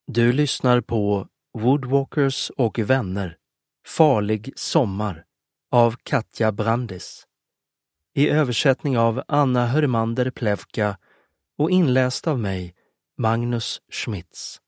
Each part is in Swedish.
Du lyssnar på Woodwalkers och vänner, Farlig sommar av Katja Brandis. I översättning av Anna Hörmander Plevka och inläst av mig, Magnus Schmitz.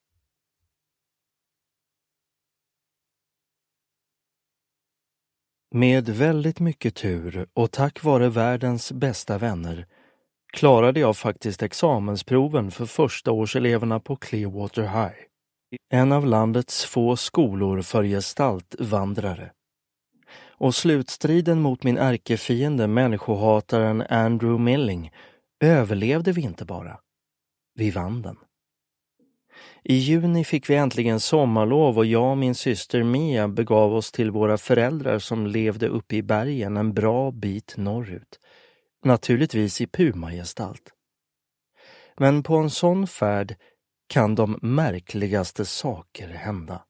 Med väldigt mycket tur och tack vare världens bästa vänner klarade jag faktiskt examensproven för förstaårseleverna på Clearwater High. En av landets få skolor för gestaltvandrare. Och slutstriden mot min ärkefiende, människohataren Andrew Milling, överlevde vi inte bara. Vi vann den. I juni fick vi äntligen sommarlov och jag och min syster Mia begav oss till våra föräldrar som levde uppe i bergen en bra bit norrut. Naturligtvis i pumagestalt. Men på en sån färd kan de märkligaste saker hända.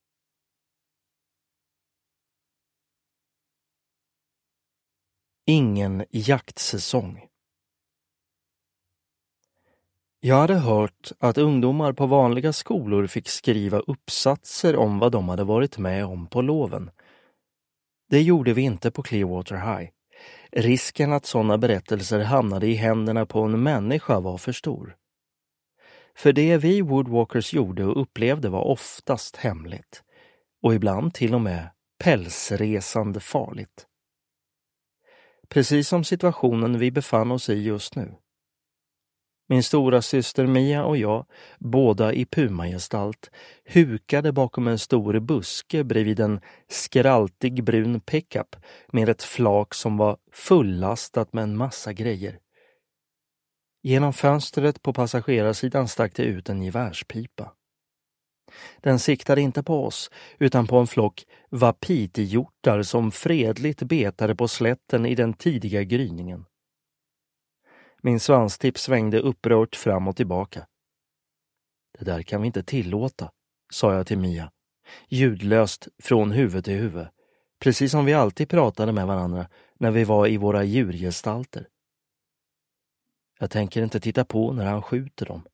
Ingen jaktsäsong. Jag hade hört att ungdomar på vanliga skolor fick skriva uppsatser om vad de hade varit med om på loven. Det gjorde vi inte på Clearwater High. Risken att sådana berättelser hamnade i händerna på en människa var för stor. För det vi Woodwalkers gjorde och upplevde var oftast hemligt. Och ibland till och med pälsresande farligt. Precis som situationen vi befann oss i just nu. Min stora syster Mia och jag, båda i pumagestalt, hukade bakom en stor buske bredvid en skraltig brun pickup med ett flak som var fullastat med en massa grejer. Genom fönstret på passagerarsidan stack det ut en gevärspipa. Den siktade inte på oss utan på en flock wapitihjortar som fredligt betade på slätten i den tidiga gryningen. Min svanstipp svängde upprört fram och tillbaka. Det där kan vi inte tillåta, sa jag till Mia, ljudlöst från huvud till huvud, precis som vi alltid pratade med varandra när vi var i våra djurgestalter. Jag tänker inte titta på när han skjuter dem.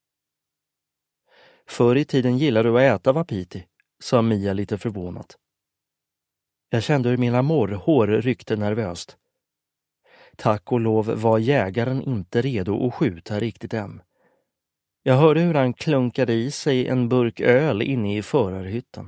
Förr i tiden gillade du att äta wapiti, sa Mia lite förvånat. Jag kände hur mina morrhår ryckte nervöst. Tack och lov var jägaren inte redo att skjuta riktigt än. Jag hörde hur han klunkade i sig en burk öl inne i förarhytten.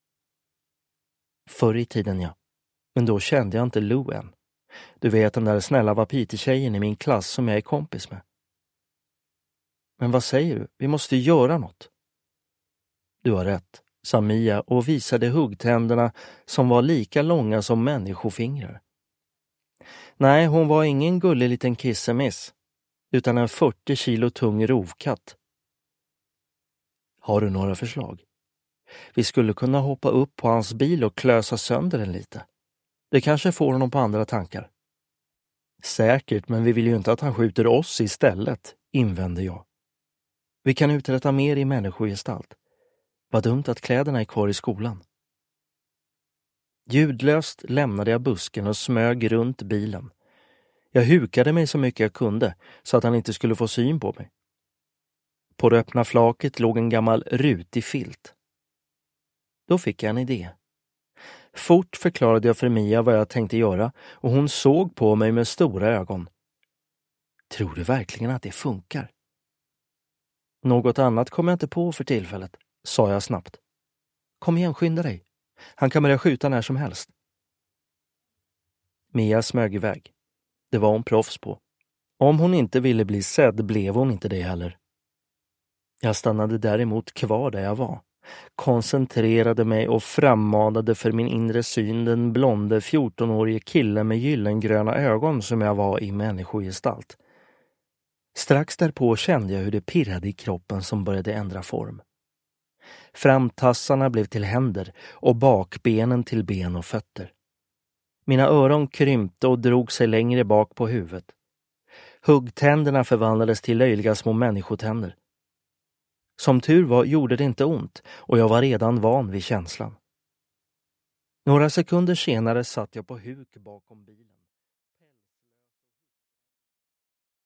Förr i tiden, ja. Men då kände jag inte Lou än. Du vet den där snälla wapiti-tjejen i min klass som jag är kompis med. Men vad säger du? Vi måste göra något. Du har rätt, sa Mia och visade huggtänderna som var lika långa som människofingrar. Nej, hon var ingen gullig liten kissemiss, utan en 40 kilo tung rovkatt. Har du några förslag? Vi skulle kunna hoppa upp på hans bil och klösa sönder den lite. Det kanske får honom på andra tankar. Säkert, men vi vill ju inte att han skjuter oss istället, invände jag. Vi kan uträtta mer i människogestalt. Vad dumt att kläderna är kvar i skolan. Ljudlöst lämnade jag busken och smög runt bilen. Jag hukade mig så mycket jag kunde så att han inte skulle få syn på mig. På det öppna flaket låg en gammal rutig filt. Då fick jag en idé. Fort förklarade jag för Mia vad jag tänkte göra och hon såg på mig med stora ögon. Tror du verkligen att det funkar? Något annat kom jag inte på för tillfället, sa jag snabbt. Kom igen, skynda dig. Han kan börja skjuta när som helst. Mia smög iväg. Det var hon proffs på. Om hon inte ville bli sedd blev hon inte det heller. Jag stannade däremot kvar där jag var. Koncentrerade mig och frammanade för min inre syn den blonde 14-årige killen med gyllengröna ögon som jag var i människogestalt. Strax därpå kände jag hur det pirrade i kroppen som började ändra form. Framtassarna blev till händer och bakbenen till ben och fötter. Mina öron krympte och drog sig längre bak på huvudet. Huggtänderna förvandlades till löjliga små människotänder. Som tur var gjorde det inte ont och jag var redan van vid känslan. Några sekunder senare satt jag på huk bakom bilen.